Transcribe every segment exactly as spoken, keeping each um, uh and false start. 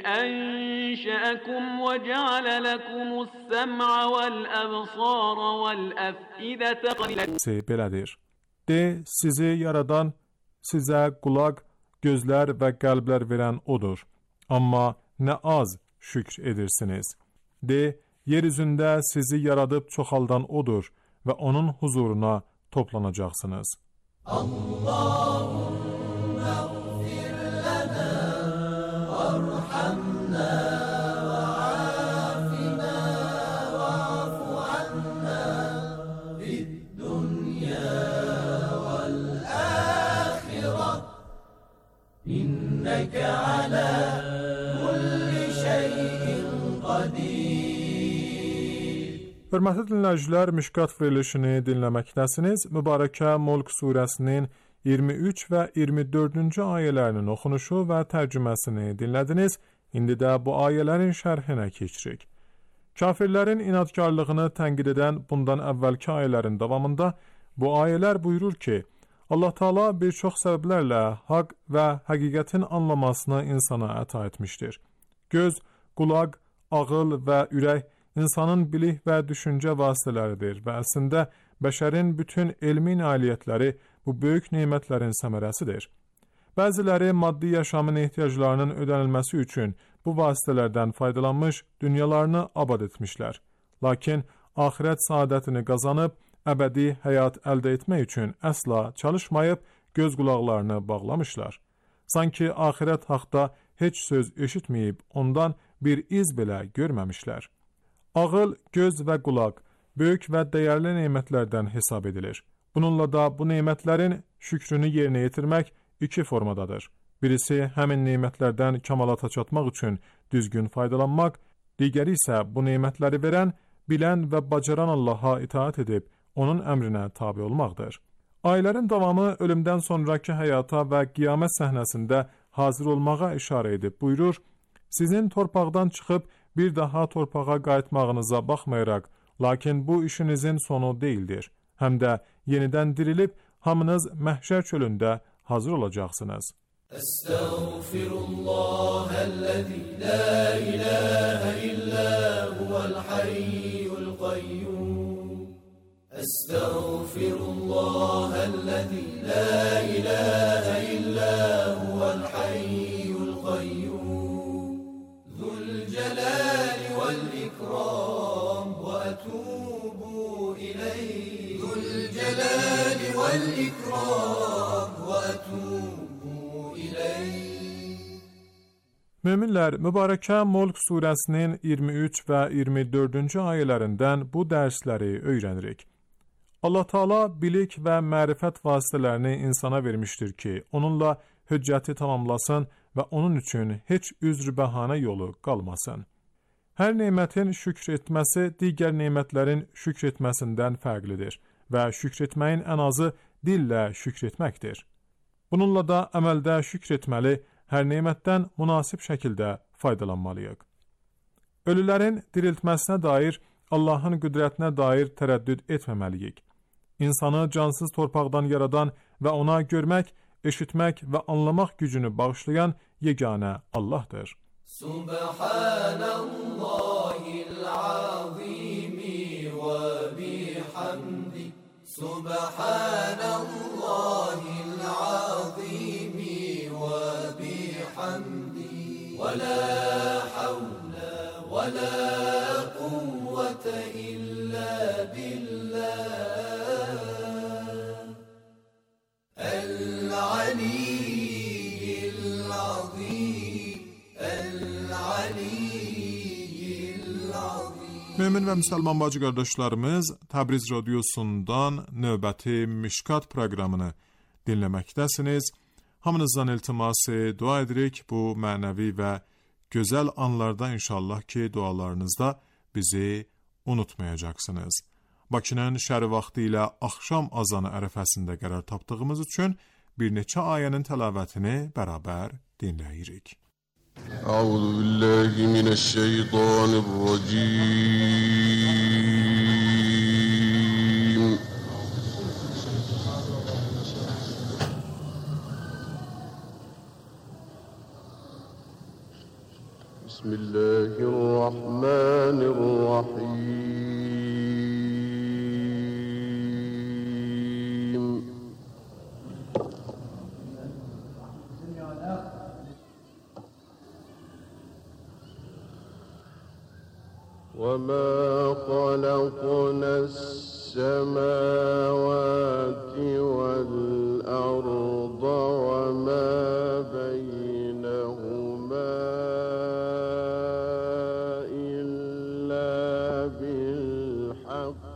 أنشأكم وجعل لكم السمع والأبصار والأفئدة قليلا. Belədir. De, sizi yaradan, sizə qulaq, gözlər və qəlblər verən odur. Amma nə az şükr edirsiniz. De, yeryüzündə sizi yaradıb çoxaldan odur və onun huzuruna toplanacaqsınız. Allahümme gfir lana varhamna ve afina va'fu anna fid dunya vel ahireh inneke ala kulli şeyin qadir. Hörmətli dinləyicilər, Mişkat verilişini dinləməkdəsiniz. Mübarəkə Mulk surəsinin iyirmi üç və iyirmi dördüncü ayələrinin oxunuşu və tərcüməsini dinlədiniz. İndi də bu ayələrin şərhinə keçirik. Kafirlərin inadkarlığını tənqid edən bundan əvvəlki ayələrin davamında bu ayələr buyurur ki, Allah Taala bir çox səbəblərlə haqq və həqiqətin anlamasını insana əta etmişdir. Göz, qulaq, ağıl və ürək İnsanın bilik və düşüncə vasitələridir və əslində bəşərin bütün elmi nailiyyətləri bu böyük nemətlərin səmərəsidir. Bəziləri maddi yaşamın ehtiyaclarının ödənilməsi üçün bu vasitələrdən faydalanmış, dünyalarını abad etmişlər. Lakin axirət saadətini qazanıb, əbədi həyat əldə etmək üçün əsla çalışmayıb, göz qulaqlarını bağlamışlar. Sanki axirət haqda heç söz eşitməyib, ondan bir iz belə görməmişlər. Ağıl, göz və qulaq böyük və dəyərli nemətlərdən hesab edilir. Bununla da bu nemətlərin şükrünü yerinə yetirmək iki formadadır. Birisi həmin nemətlərdən kəmalata çatmaq üçün düzgün faydalanmaq, digəri isə bu nemətləri verən, bilən və bacaran Allaha itaat edib onun əmrinə tabe olmaqdır. Ayələrin davamı ölümdən sonraki həyata və qiyamət səhnəsində hazır olmağa işarə edib buyurur, sizin torpaqdan çıxıb bir daha torpağa qayıtmağınıza baxmayaraq, lakin bu işinizin sonu deyildir. Həm də yenidən dirilib, hamınız məhşər çölündə hazır olacaqsınız. Estağfirullahəl-ləzi la ilahə illə huvəl-hayyul qayyum. Estağfirullahəl-ləzi la ilahə illə huvəl-hayyul qayyum. الجلال والإكرام وأتوب إليه ذو الجلال والإكرام وأتوب إليه. Möminlər, mübarəkə Mulk surəsinin iyirmi üç və iyirmi dördüncü ayələrindən bu dərsləri öyrənirik. Allah Taala bilik və mərifət vasitələrini insana vermişdir ki, onunla hüccəti tamamlasın və onun üçün heç üzr bəhanə yolu qalmasın. Hər nemətin şükr etməsi digər nemətlərin şükr etməsindən fərqlidir və şükr etməyin ən azı dillə şükr etməkdir. Bununla da əməldə şükr etməli, hər nemətdən münasib şəkildə faydalanmalıyıq. Ölülərin diriltməsinə dair, Allahın qüdrətinə dair tərəddüd etməməliyik. İnsanı cansız torpaqdan yaradan və ona görmək, eşitmək və anlamaq gücünü bağışlayan yeganə Allahdır. Subhanallahil azimi və bihamdi. Subhanallahil azimi və bihamdi. Və la havlə və la quvvətə illə billah. العلي العظيم العلي العظيم. Mömin və müsəlman bacı qardaşlarımız, Təbriz radiosundan növbəti Mişkat proqramını dinləməkdəsiniz. Hamınızdan iltiması dua edirik bu mənəvi və gözəl anlarda inşallah ki dualarınızda bizi unutmayacaqsınız. Bakının şəri vaxtı ilə axşam azanı ərəfəsində qərar tapdığımız üçün bir neçə ayənin təlavətini bərabər dinləyirik. Əuzu billahi minəşşeytanirracim. بسم الله الرحمن الرحيم وما خلقنا السماوات والأرض وما بينهما إلا بالحق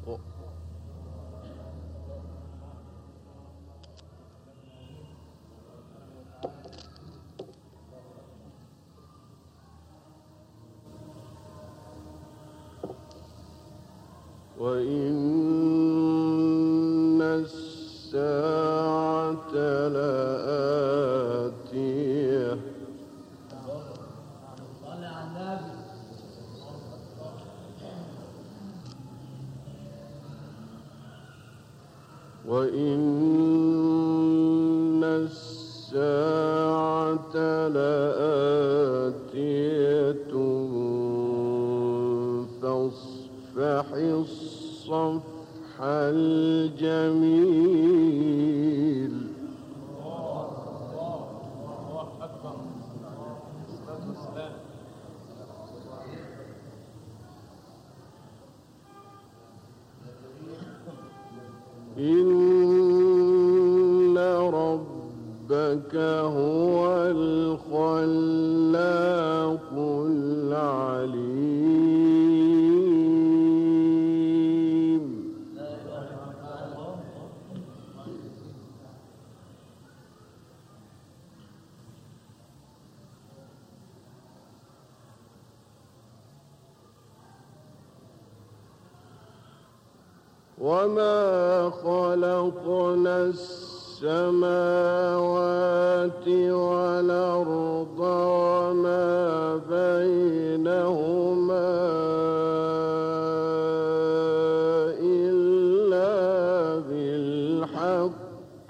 وإن الساعة لآتية وإن الساعة لآتية فاصفح الصفح الجميل إن ربك هو الخلاق العليم وما خلقنا السماوات والأرض وما بينهما إلا بالحق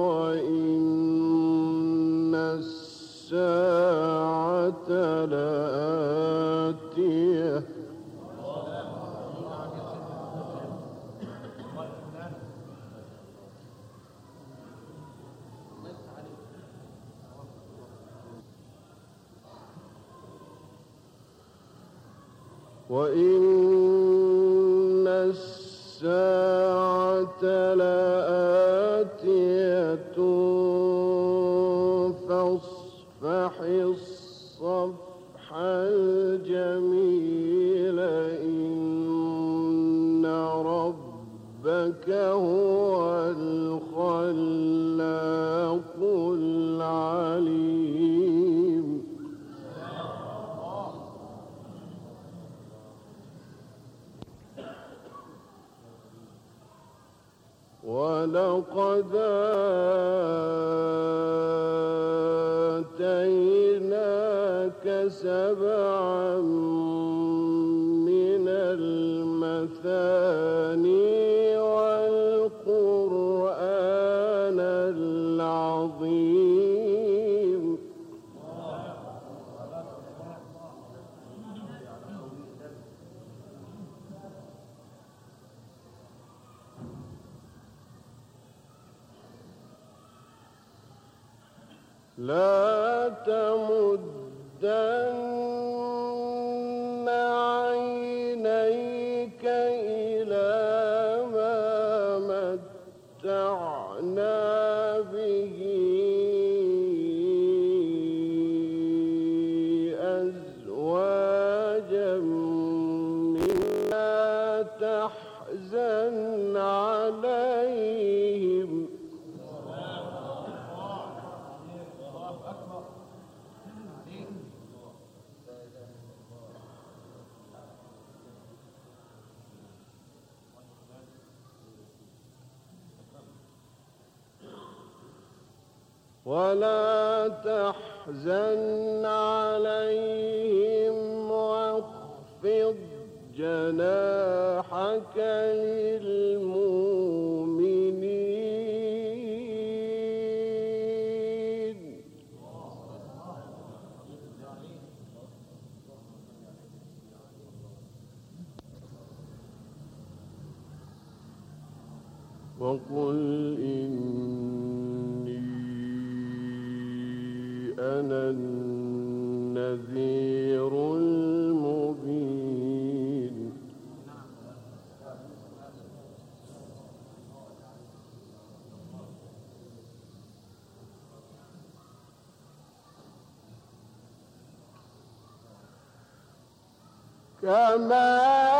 وإن الساعة لآتية وإن الساعة لآتية فاصفح الصفح الجميل إن ربك هو الخلاق العليم ولقد آتيناك سبعا من المثاني والقرآن العظيم لا تمدن عينيك إلى ما متعنا به أزواجا منا تحزن عليهم ولا تحزن عليهم واخفض جناحك للمؤمنين وقل إني أنا النذير المبين كما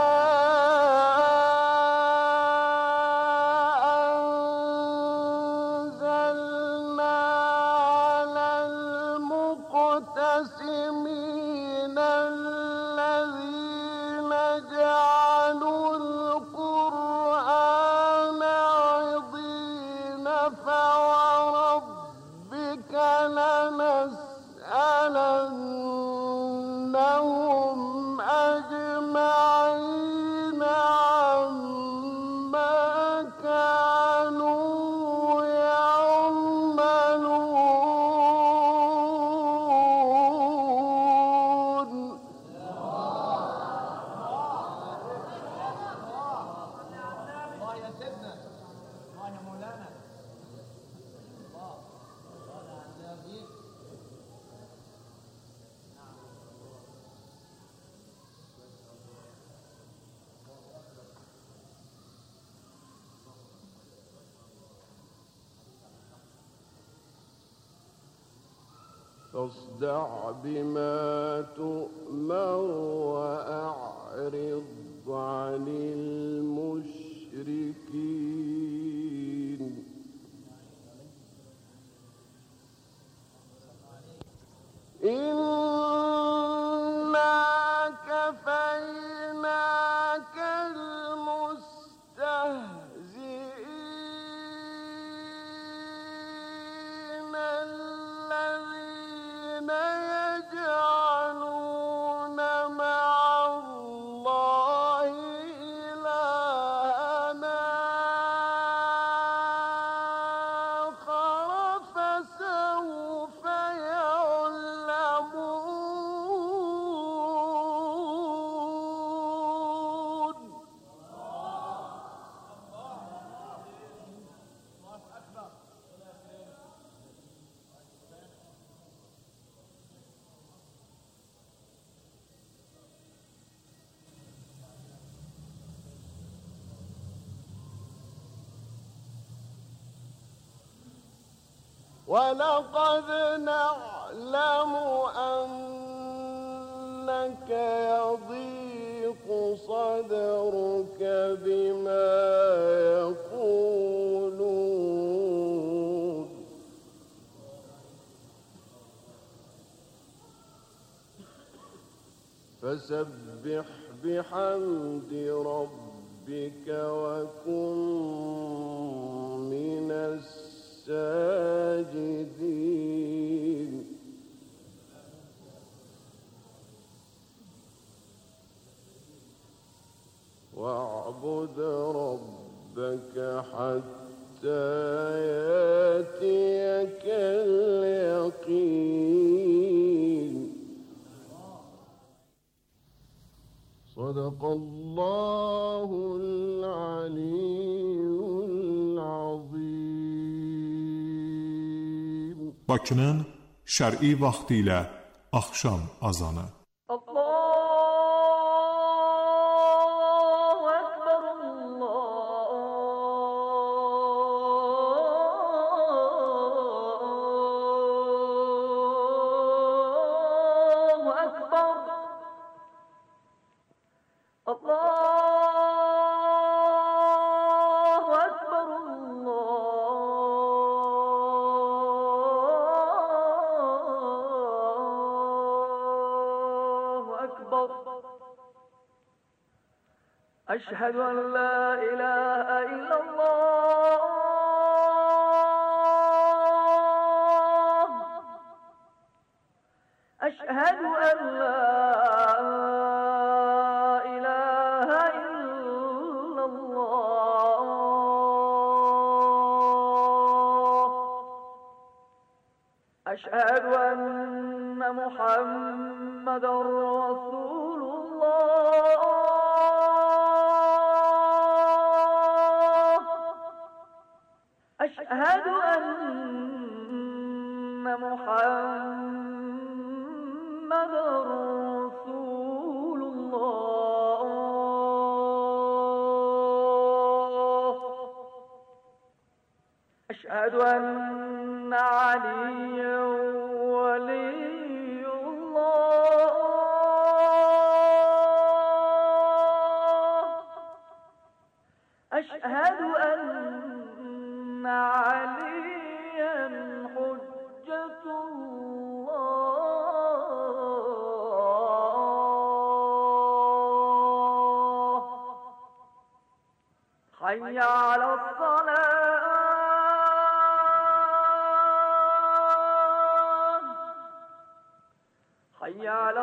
فاصدع بما تؤمر وأعرض عن المشركين إنا كفيناك المستهزئين الذين يجعلون مع الله إلهًا آخر فسوف يعلمون ولقد نعلم أنك يضيق صدرك بما يقولون فسبح بحمد ربك وكن من الساجدين واعبد ربك حتى يأتيك اليقين صدق الله العلي العظيم. Bakının şər'i vaxtı ilə axşam azanı. أشهد أن لا إله إلا الله أشهد أن لا إله إلا الله أشهد أن محمدًا رسول الله أشهد أن محمد رسول الله. أشهد أن عليا ولي الله. أشهد أن عليا حجة الله. حي على الصلاة. حي على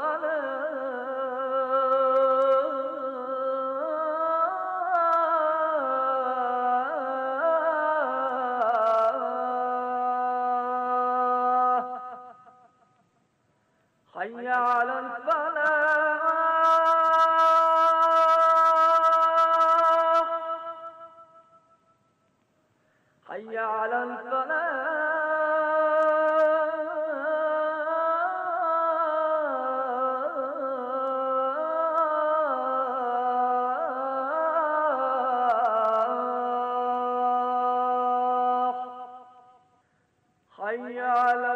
الصلاة. حي على الفلاح. حي على الفلاح. حي على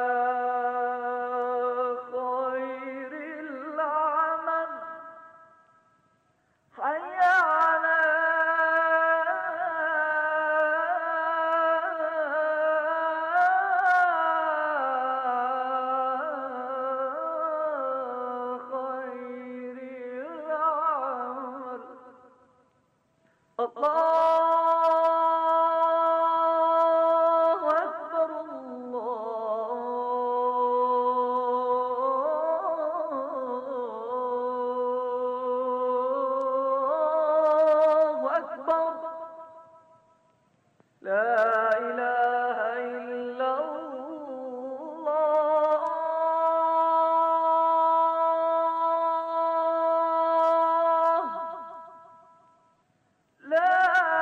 خير العمل. حي على خير العمل. الله لا إله إلا الله. لا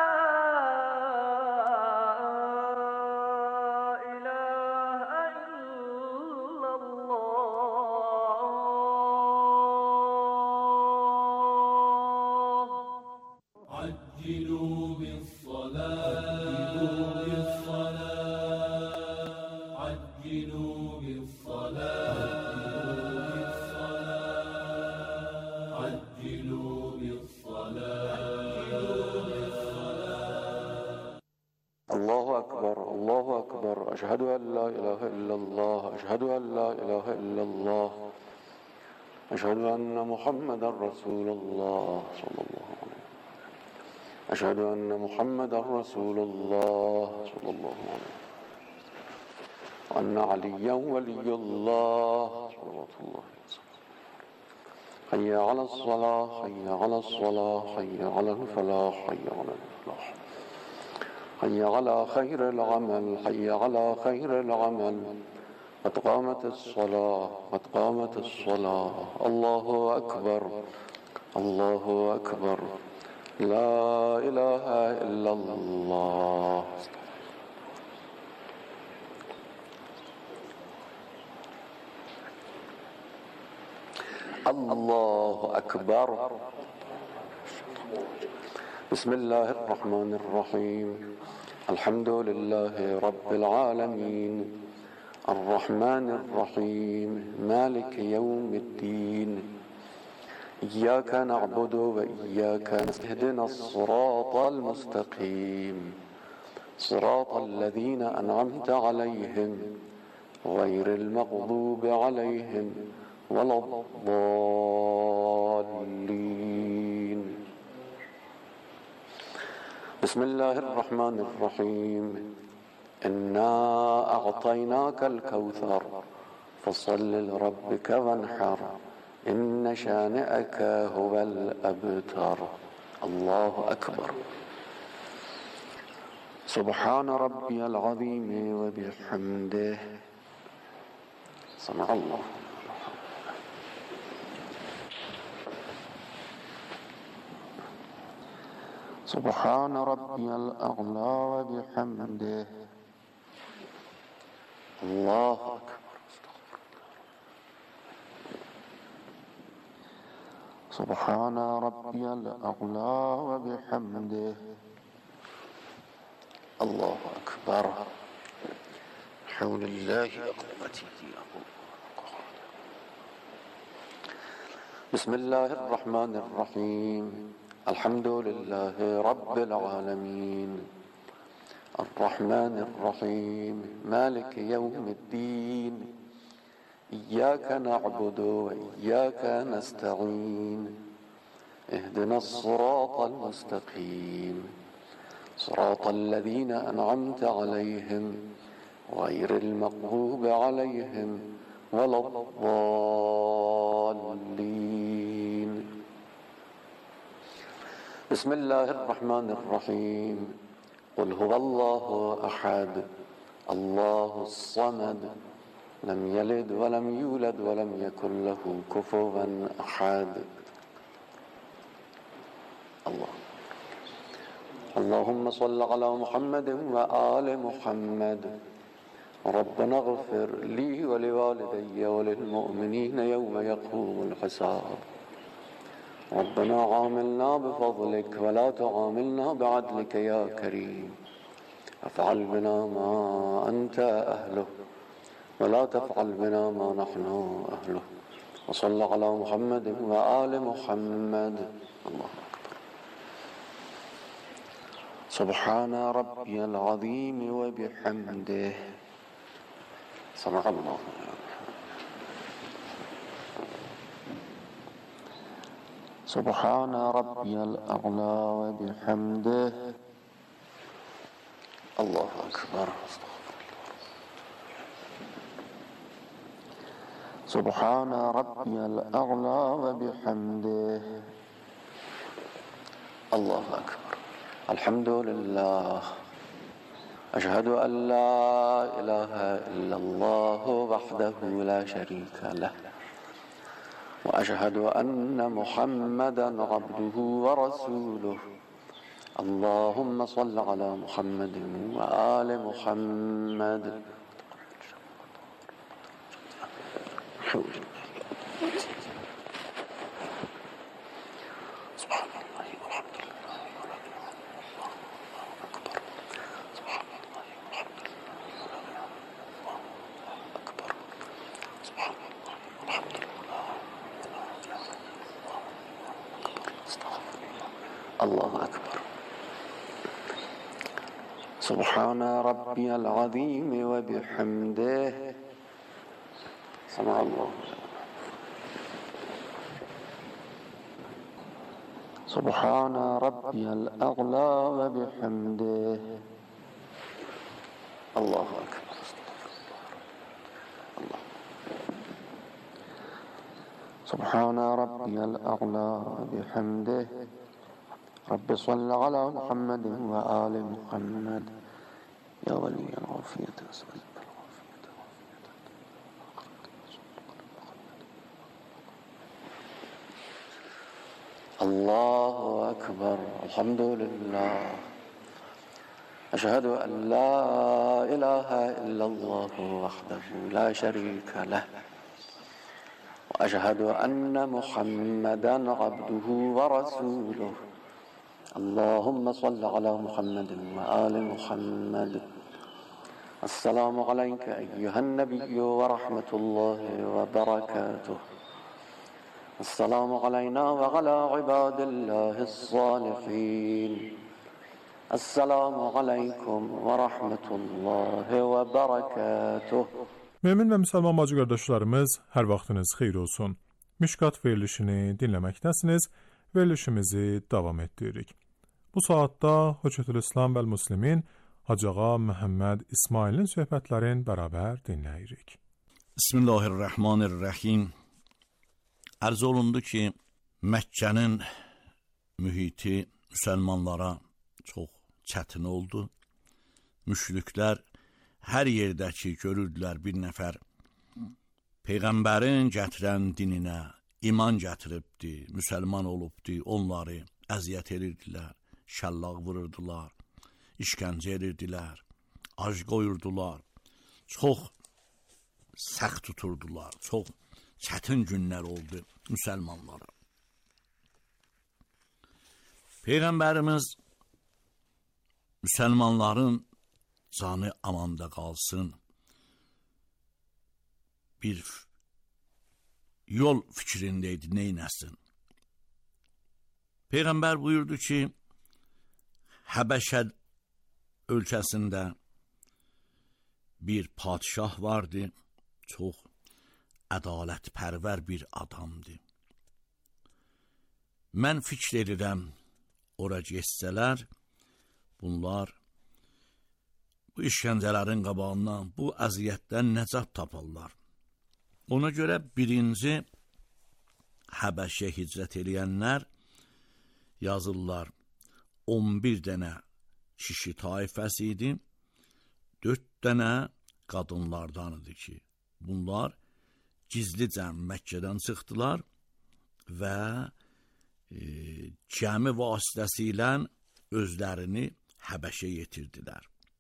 إله إلا الله. عجلوا بالصلاة عجلوا بالصلاة عجلوا بالصلاة. الله أكبر الله أكبر. أشهد أن لا إله إلا الله. أشهد أن لا إله إلا الله. أشهد أن محمدا رسول الله صلى الله عليه وسلم. أشهد أن محمدا رسول الله صلى الله عليه وسلم. وأن عليا ولي الله صلوات الله وسلم. حي على الصلاة حي على الصلاة حي على الفلاح حي على الفلاح. حي على خير العمل حي على خير العمل. قد قامت الصلاة قد قامت الصلاة. الله أكبر الله أكبر. لا إله إلا الله. الله أكبر. بسم الله الرحمن الرحيم. الحمد لله رب العالمين الرحمن الرحيم مالك يوم الدين. إياك نعبد وإياك نستعين. اهدنا الصراط المستقيم صراط الذين أنعمت عليهم غير المغضوب عليهم ولا الضالين. بسم الله الرحمن الرحيم. إنا أعطيناك الكوثر فصل لربك وانحر إن شانئك هو الأبتر. الله أكبر. سبحان ربي العظيم وبحمده. سمع الله. سبحان ربي الأعلى وبحمده الله أكبر. سبحان ربي الأعلى وبحمده. الله أكبر. حول الله قوتي. بسم الله الرحمن الرحيم. الحمد لله رب العالمين الرحمن الرحيم مالك يوم الدين إياك نعبد وإياك نستعين اهدنا الصراط المستقيم صراط الذين أنعمت عليهم غير المغضوب عليهم ولا الضالين. بسم الله الرحمن الرحيم. قل هو الله أحد الله الصمد لم يلد ولم يولد ولم يكن له كفوا أحد. الله اللهم صل على محمد وآل محمد. ربنا اغفر لي ولوالدي وللمؤمنين يوم يقوم الحساب. ربنا عاملنا بفضلك ولا تعاملنا بعدلك يا كريم. افعل بنا ما أنت أهله ولا تفعل بنا ما نحن أهله. وصل على محمد وآل محمد. الله أكبر. سبحان ربي العظيم وبحمده. سمع الله. سبحان ربي الأعلى وبحمده. الله أكبر. سبحان ربي الأعلى وبحمده. الله أكبر. الحمد لله. أشهد أن لا إله إلا الله وحده لا شريك له وأشهد أن محمدا عبده ورسوله. اللهم صل على محمد وآل محمد. سبحان الله والحمد لله ولا إله إلا الله أكبر. سبحان الله والحمد لله ولا إله إلا الله أكبر. سبحان الله والحمد لله ولا إله إلا الله أكبر. استغفر الله. الله أكبر. سبحان ربي العظيم وبحمده. سمع الله. سبحان ربي الأعلى وبحمده. الله أكبر. الله. سبحان ربي الأعلى وبحمده. رب صل على محمد وآل محمد. يا ولي العافية أسألك الله أكبر. الحمد لله. أشهد أن لا إله إلا الله وحده لا شريك له وأشهد أن محمدا عبده ورسوله. اللهم صل على محمد وآل محمد. السلام عليك أيها النبي ورحمة الله وبركاته. السلام علينا وعلى عباد الله الصالحين. السلام عليكم ورحمة الله وبركاته. Mümin və müsəlman bacı qardaşlarımız, hər vaxtınız xeyir olsun. Mişkat verilişini dinləməkdəsiniz. Verilişimizi davam etdiririk. Bu saatda Höcətül İslam və Müslimin Hacı Ağa Məhəmməd İsmailin söhbətlərini bərabər dinləyirik. Bismillahirrahmanirrahim. Arz olundu ki, Məkkənin mühiti müsəlmanlara çox çətin oldu. Müşriklər hər yerdəki görürdülər bir nəfər Peyğəmbərin gətirən dininə iman gətiribdi, müsəlman olubdi, onları əziyyət edirdilər, şəllaq vururdular, işgəncə edirdilər, ac qoyurdular. Çox səxt tuturdular. Çox çətin günlər oldu müsəlmanlara. Peyğəmbərimiz müsəlmanların canı amanda qalsın, bir yol fikrindeydi, neynəsin? Peyğəmbər buyurdu ki, Həbəşə ölkəsində bir padişah vardı, çox ədalətpərvər bir adamdı. Mən fikr edirəm, ora geçsələr, bunlar bu işgəncələrin qabağından, bu əziyyətdən nəcat taparlar. Ona görə birinci Həbəşə hicrət eləyənlər yazırlar, on bir dənə kişi taifəsi idi, dörd dənə qadınlardan idi ki, bunlar gizlicə Məkkədən çıxdılar və e, gəmi vasitəsilə özlərini Həbəşə yetirdilər.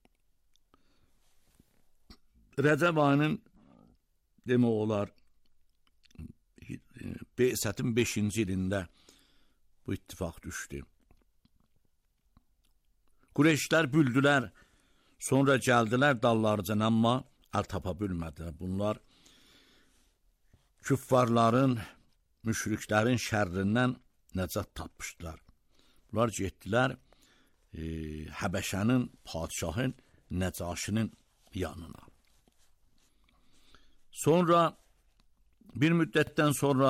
Rəcəb ayının demək olar Beysətin beşinci ilində bu ittifaq düşdü. Qureyşlər büldülər, sonra gəldilər dallarcan, amma əl tapa bilmədilər. Bunlar küffarların, müşriklərin şərrindən nəcat tapmışdılar. Bunlar getdilər e, Həbəşənin padişahın Nəcaşinin yanına. Sonra bir müddətdən sonra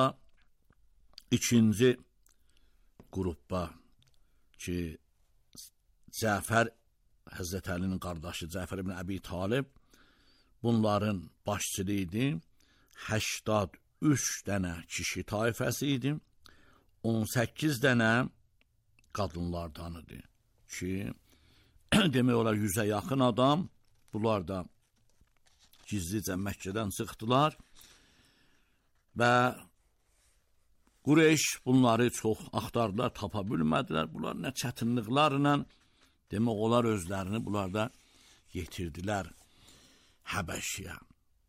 ikinci qruppa ki, Cəfər, Həzrət Əlinin qardaşı Cəfər ibn Əbi Talib, bunların başçılığı idi, səksən üç dənə kişi taifəsi idi, on səkkiz dənə qadınlardan idi ki, demək olar yüzə yaxın adam, bunlar da gizlicə Məkkədən çıxdılar və Qureyş bunları çox axtardılar, tapa bilmədilər. Bunlar nə çətinliklərlə, demək olar özlərini bunlar da yetirdilər Həbəşiyə.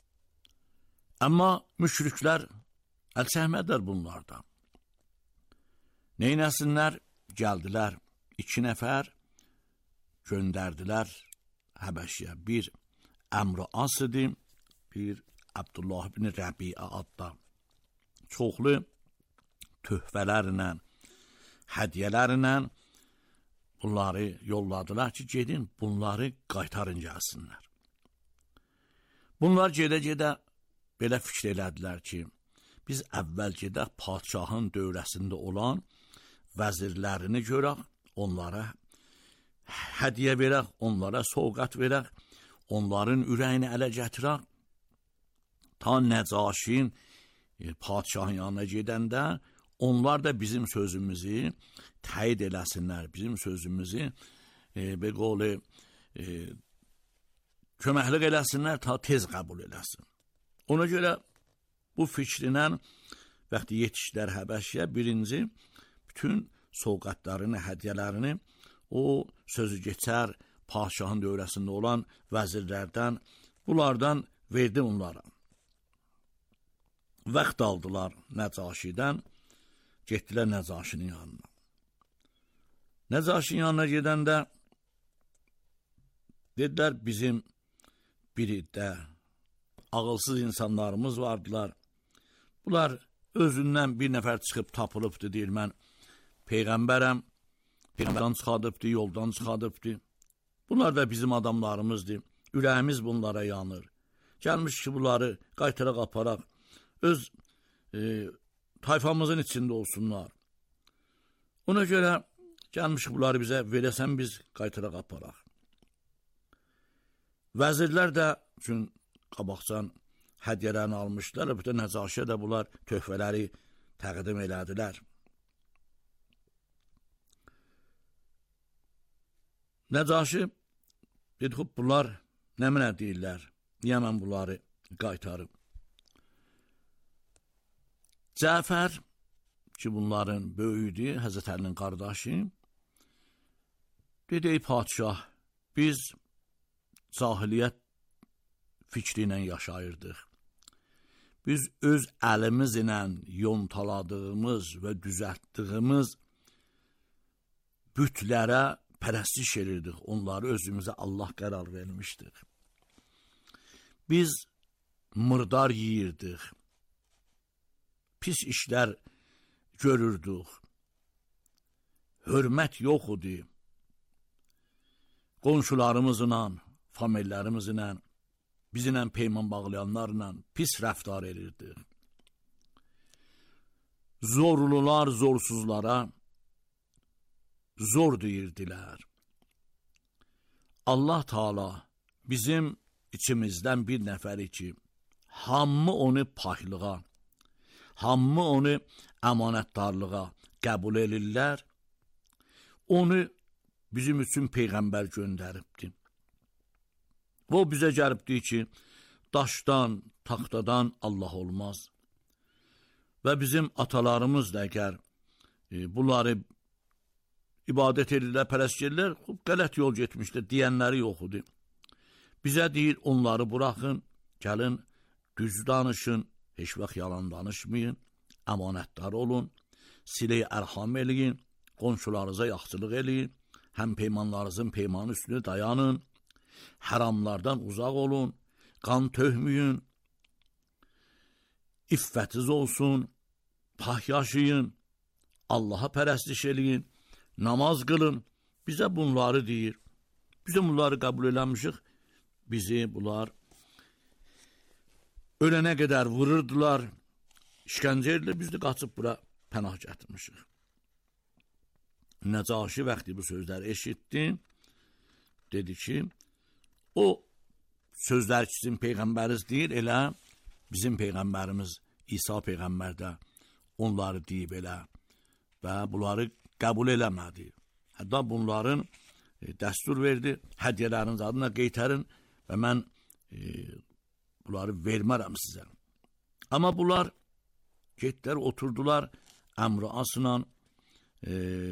Amma müşriklər əl çəkmədilər bunlardan. Neynəsinlər? Gəldilər, iki nəfər göndərdilər Həbəşiyə. Bir Əmr As idi, bir Abdullah ibn Rəbiə adda. Çoxlu töhfələrlə, hədiyyələrlə bunları yolladılar ki, gedin, bunları qaytarın gəlsinlər. Bunlar gedə-gedə belə fikir elədilər ki, biz əvvəl gedək padişahın dövrəsində olan vəzirlərini görək, onlara hədiyyə verək, onlara sovqat verək, onların ürəyini ələ gətirək, ta Nəcaşin padişahın yanına gedəndə onlar da bizim sözümüzü təyid eləsinlər, bizim sözümüzü e, bir qolu e, köməklik eləsinlər, ta tez qəbul eləsin. Ona görə bu fikrinlə vaxtı yetişdilər Həbəşiyə, birinci bütün sovqatlarını, hədiyyələrini o sözü geçər padişahın dövrəsində olan vəzirlərdən, bunlardan verdi onlara. Vaxt aldılar Nəcaşidən, getdilər Nəcaşinin yanına. Nəcaşinin yanına gedəndə dedilər, bizim bir iddə ağılsız insanlarımız vardılar. Bunlar özündən bir nəfər çıxıb tapılıbdı, deyir, mən Peyğəmbərəm, Peyğəmbərdən çıxadıbdı, yoldan çıxadıbdı. Bunlar da bizim adamlarımızdır, ürəyimiz bunlara yanır. Gəlmiş ki, bunları qaytaraq aparaq, öz e, tayfamızın içində olsunlar. Ona görə gəlmiş bunları bizə verəsən, biz qaytaraq aparaq. Vəzirlər də üçün qabaqcan hədiyyələrini almışlar, bütün Nəcaşiyə də bunlar töhfələri təqdim elədilər. Nəcaşi dedi, xub, bunlar nə mənə deyirlər, niyə mən bunları qaytarım? Cəfər, ki bunların böyüydü, Həzrət Əlinin qardaşı, dedi, ey padişah, biz cahiliyyət fikri ilə yaşayırdıq. biz öz əlimizlə yontaladığımız və düzəltdiyimiz bütlərə pərəstiş edirdik. Onları özümüzə Allah qərar vermişdik. Biz mırdar yeyirdik. Pis işlər görürdük. Hörmət yox idi. Qonşularımızla, famillərimizlə, bizimlə peyman bağlayanlarla pis rəftar edirdik. Zorlular zorsuzlara zor deyirdilər. Allah Taala bizim içimizdən bir nəfəri ki, hamı onu paylığa, hamı onu əmanətdarlığa qəbul edirlər, onu bizim üçün Peyğəmbər göndəribdir. O bizə gəlibdir ki, daşdan, taxtadan Allah olmaz. Və bizim atalarımız da əgər e, bunları ibadət edirlər, pərəst edirlər, qələt yol getmişdir, deyənləri yox idi. Bizə deyir, onları buraxın, gəlin, düz danışın, heç vaxt yalan danışmayın, əmanətdar olun, silə-i ərham eləyin, qonşularınıza yaxşılıq eləyin, həm peymanlarınızın peymanı üstünü dayanın, haramlardan uzaq olun, qan töhməyin, iffətiz olsun, pah yaşayın, Allaha pərəstiş eləyin, namaz qılın. Bizə bunları deyir. Biz bunları qəbul eləmişik. Bizi bunlar ölənə qədər vururdular, işgəncə edilir, biz də qaçıb bura pənah gətirmişik. Nəcaşi vaxtı bu sözləri eşitdi, dedi ki, o sözlər ki, sizin Peyğəmbəriniz deyir, elə bizim Peyğəmbərimiz İsa Peyğəmbər də onları deyib elə və bunları qəbul eləmədi. Hətta bunların e, dəstur verdi, hədiyyələriniz adına qeytərin və mən e, bunları vermərəm sizə. Amma bunlar getdilər, oturdular, Əmr asla e,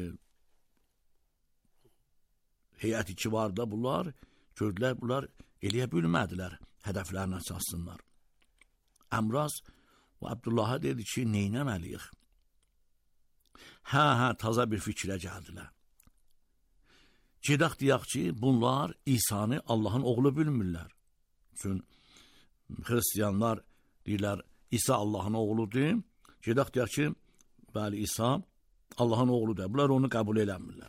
heyəti ki var da bunlar, gördülər, bunlar eləyə bilmədilər, hədəflərinə çatsınlar. Əmraz və Abdullaha dedi ki, neynəməliyik? Hə, hə, taza bir fikrə gəldilər. Gedək deyək ki, bunlar İsa'nı Allahın oğlu bilmirlər. Çünki Hristiyanlar deyirlər, İsa Allahın oğludur. Gedək deyək ki, bəli, İsa Allahın oğludur. Bunlar onu qəbul eləmirlər.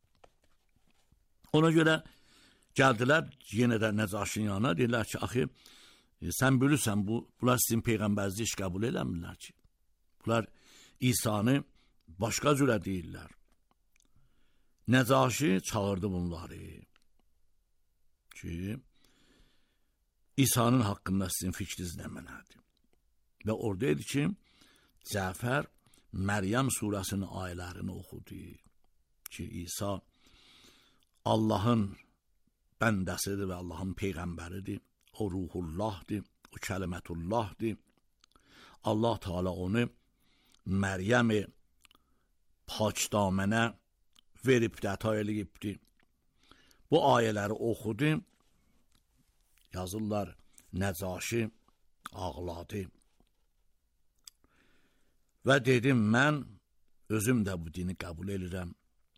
Ona görə gəldilər yenə də Nəcaşinin yanına, deyirlər ki, axı, e, sən bilirsən, bu, bunlar sizin Peyğəmbərinizi heç qəbul eləmirlər ki. Bunlar İsa'nı başqa cürə deyirlər. Nəcaşi çağırdı bunları ki, İsa'nın haqqında sizin fikriniz nə mənədir? Və oradaydı ki, Cəfər Məryəm surəsinin ayələrini oxudu ki, İsa Allahın bəndəsidir və Allahın Peyğəmbəridir, o ruhullahdır, o kəlimətullahdır. Allah Teala onu Məryəm-i paçdamənə verib dəta eləyibdir. Bu ayələri oxudu, yazırlar, Nəcaşi ağladı. Və dedim, mən özüm də bu dini qəbul edirəm.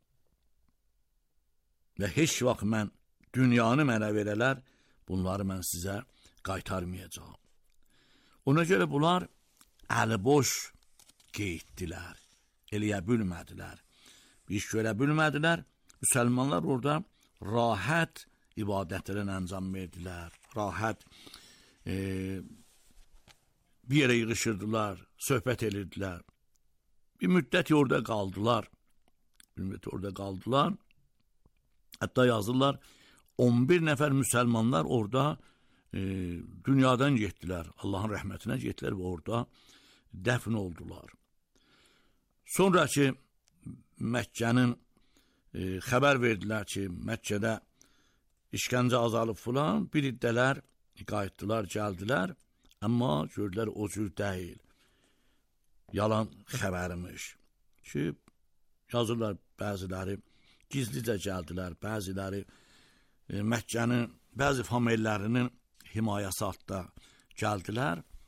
Və heç vaxt mən dünyanı mənə verələr, bunları mən sizə qaytarmayacağım. Ona görə bunlar əliboş qeyddilər, eləyə bilmədilər. Bir iş görə bilmədilər. Müsəlmanlar orada rahat ibadətlərini əncam verdilər. Rahat e, bir yerə yığışırdılar, söhbət edirdilər. Bir müddət orada qaldılar. Bir müddət orada qaldılar. Hətta yazırlar, on bir nəfər müsəlmanlar orada e, dünyadan getdilər. Allahın rəhmətinə getdilər və orada dəfn oldular. Sonra ki, Məkkənin e, xəbər verdilər ki, Məkkədə işgəncə azalıb filan, bir iddələr qayıtdılar, gəldilər, amma gördülər o cür deyil. Yalan xəbərmiş. Ki, yazırlar bəziləri, gizlicə gəldilər, bəziləri e, Məkkənin bəzi famillərinin himayəsi altında gəldilər.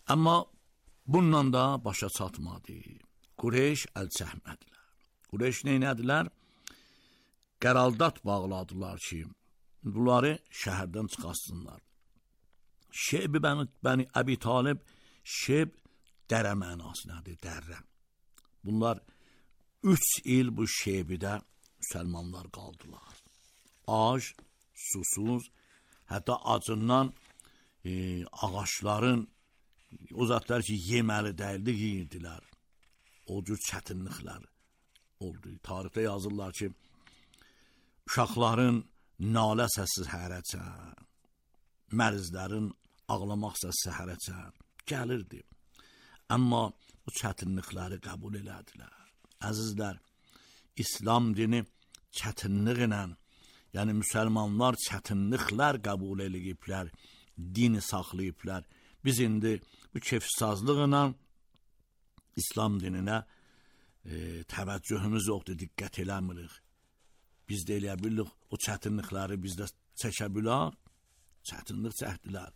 Amma bununla da başa çatmadı. Qureyş əl çəkmədilər. Qureyş neynədilər? Qəraldat bağladılar ki, bunları şəhərdən çıxartsınlar. Şeyb bəni, bəni Əbi Talib, şeyb dərə mənasındadır, dərə. Bunlar üç il bu şeybidə müsəlmanlar qaldılar. Ac, susuz, hətta acından e, ağaçların o zatlar ki, yeməli dəyildi, yeyirdilər. O cür çətinliklər oldu. Tarixdə yazırlar ki, uşaqların nalə səsi hərəcə, mərizlərin ağlamaq səsi hərəcə gəlirdi. Amma bu çətinlikləri qəbul elədilər. Əzizlər, İslam dini çətinliklə, yəni müsəlmanlar çətinliklər qəbul eləyiblər, dini saxlayıblər. Biz indi bu kefsazlıqla İslam dininə e, təvəccühümüz yoxdur, diqqət eləmirik. Biz də eləyə bilirik, o çətinlikləri bizdə çəkə bilər, çətinlik çəkdilər.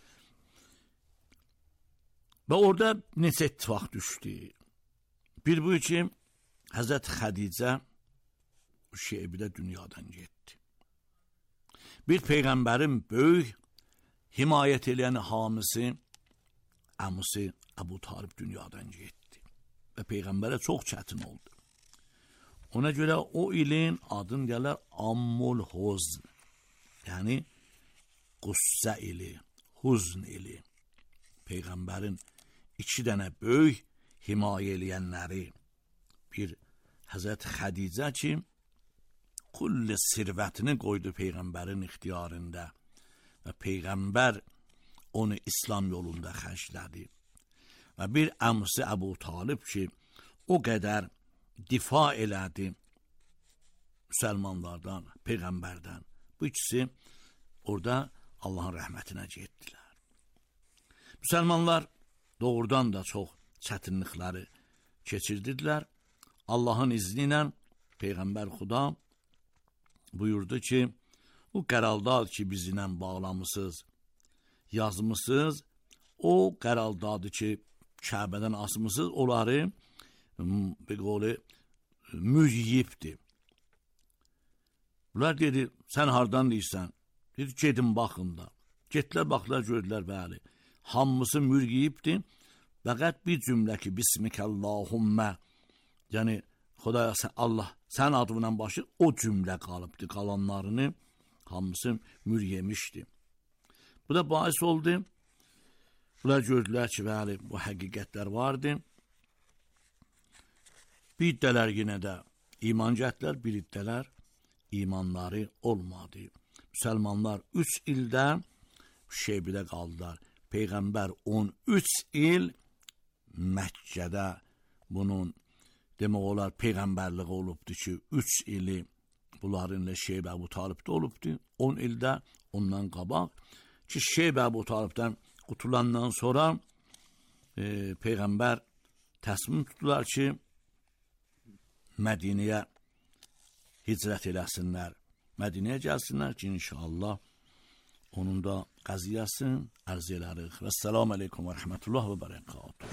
Və orada neçə ittifaq düşdü. Bir bu ki, Həzrət Xədicə o şeybidə dünyadan getdi. Bir Peyğəmbərin böyük himayət eləyən hamisi, əmisi Əbu Talib dünyadan getdi. Və Peyğəmbərə çox çətin oldu. Ona görə o ilin adını gələr Ammul Huzn. Yəni, qüssə ili, huzn ili. Peyğəmbərin iki dənə böyük himayə eləyənləri, bir Həzrət Xədicə ki, kulli sirvətini qoydu Peyğəmbərin ixtiyarında və Peyğəmbər onu İslam yolunda xərclədi. Və bir əmsi Əbu Talib ki, o qədər difa elədi müsəlmanlardan, Peyğəmbərdən. Bu ikisi orada Allahın rəhmətinə getdilər. Müsəlmanlar doğrudan da çox çətinlikləri keçirdilər. Allahın izni ilə Peyğəmbər Xuda buyurdu ki, o qəraldad ki, bizlə bağlamısınız, yazmısınız, o qəraldadı ki, Kəbədən asmısınız, onları bir qolu müzyibdir. Bunlar dedi, sən hardan deyirsən? Dedi, gedin baxın da. Getdilər, baxdılar, gördülər, bəli. Hamısı mürgiyibdir. Fəqət bir cümlə ki, Bismikəllahümmə, yəni, Xudaya Allah, sən adımla başı, o cümlə qalıbdır. Qalanlarını hamısı müryemişdi. Bu da bahis oldu. Bunlar gördülər ki, bəli, bu həqiqətlər vardı. Bir iddələr yenə də iman gətirdilər, bir iddələr imanları olmadı. Müsəlmanlar üç ildə Şeybidə qaldılar. Peyğəmbər on üç il Məkkədə bunun demək olar Peyğəmbərliği olubdu ki, üç ili bunlarınla Şeyb Əbu Talibdə olubdu. on ildə ondan qabaq ki, Şeyb Əbu Talibdən qutulandan sonra e, Peyğəmbər təsmin tutdular ki, Mədinəyə hicrət eləsinlər, Mədinəyə gəlsinlər ki, inşallah onun da qəziyyəsini ərz elərik. Və səlamu aleykum və rəhmətullah və bərəkatuhu.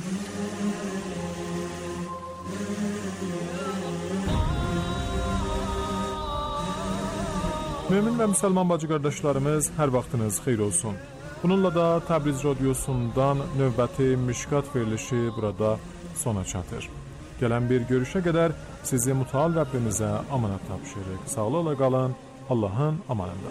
Mümin və müsəlman bacı qardaşlarımız, hər vaxtınız xeyir olsun. Bununla da Təbriz Radiosundan növbəti Mişkat verilişi burada sona çatır. Gələn bir görüşə qədər sizi mütəal Rəbbimizə amanat tapşırıq. Sağlıqla qalın, Allahın amanında.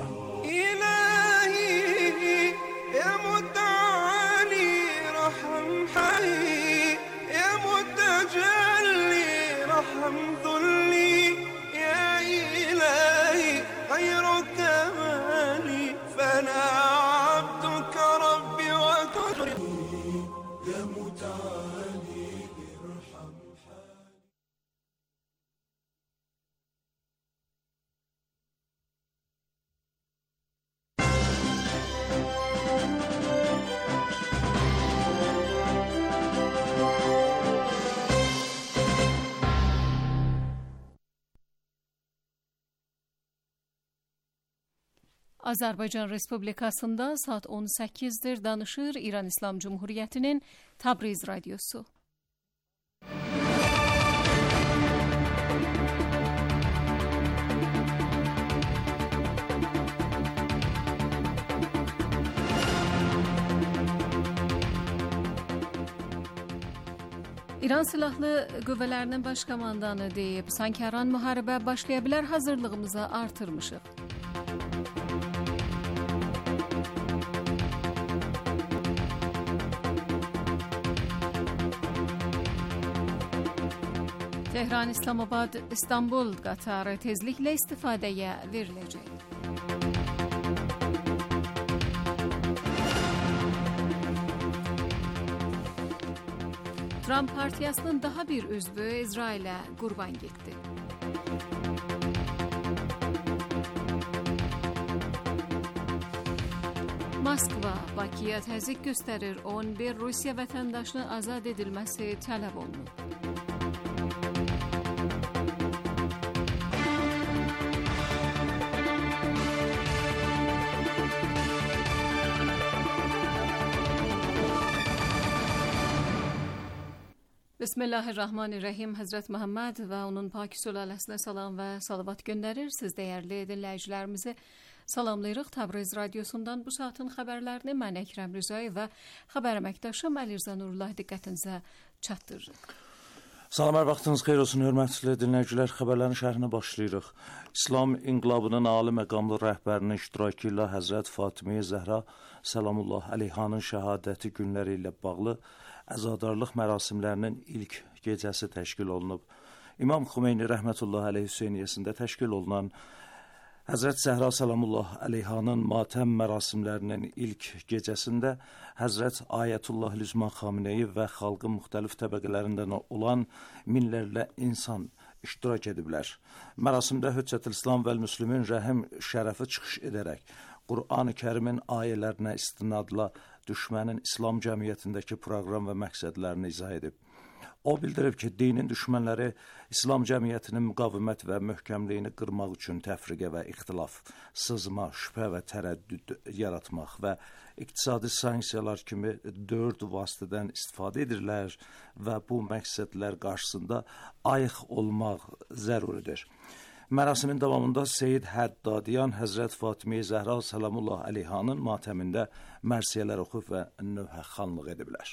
Azərbaycan Respublikasında saat on səkkizdir. Danışır İran İslam Cumhuriyyətinin Tabriz Radyosu. İran Silahlı Qüvvələrinin baş komandanı deyib, Sankaran müharibə başlaya bilər, hazırlığımızı artırmışıq. Tehran, İslamabad, İstanbul qatarı tezliklə istifadəyə veriləcək. Trump partiyasının daha bir üzvü İsrailə qurban getdi. Moskva, Bakıya təzyiq göstərir, on bir Rusiya vətəndaşının azad edilməsi tələb olunub. Bismillahirrahmanirrahim. Həzrət Məhəmməd və onun pak sülaləsinə salam və salavat göndərir. Siz dəyərli dinləyicilərimizi salamlayırıq. Tabriz Radyosundan bu saatin xəbərlərini mən Əkrəm Rızay və xəbər əməkdaşım Əlirzə Nurullah diqqətinizə çatdırırıq. Salam, hər vaxtınız xeyir olsun, hörmətli dinləyicilər. Xəbərlərin şərhinə başlayırıq. İslam inqilabının ali məqamlı rəhbərinin iştirakı ilə Həzrət Fatimə Zəhra Səlamullah əleyhanın şəhadəti günləri ilə bağlı əzadarlıq mərasimlərinin ilk gecəsi təşkil olunub. İmam Xümeyni rəhmətullah əleyh Hüseyniyyəsində təşkil olunan Həzrət Zəhra Səlamullah əleyhanın matəm mərasimlərinin ilk gecəsində Həzrət Ayətullah Lüzman Xameneyi və xalqın müxtəlif təbəqələrindən olan minlərlə insan iştirak ediblər. Mərasimdə Hüccətülislam vəl Müslümin Rəhim şərəfi çıxış edərək Qur'an-ı Kərimin ayələrinə istinadla düşmənin İslam cəmiyyətindəki proqram və məqsədlərini izah edib. O bildirib ki, dinin düşmənləri İslam cəmiyyətinin müqavimət və möhkəmliyini qırmaq üçün təfriqə və ixtilaf, sızma, şübhə və tərəddüd yaratmaq və iqtisadi sanksiyalar kimi dörd vasitədən istifadə edirlər və bu məqsədlər qarşısında ayıq olmaq zəruridir. Mərasimin davamında Seyyid Həddadiyan Həzrət Fatimə Zəhra Səlamullah əleyhanın matəmində mərsiyələr oxub və növhəxanlıq ediblər.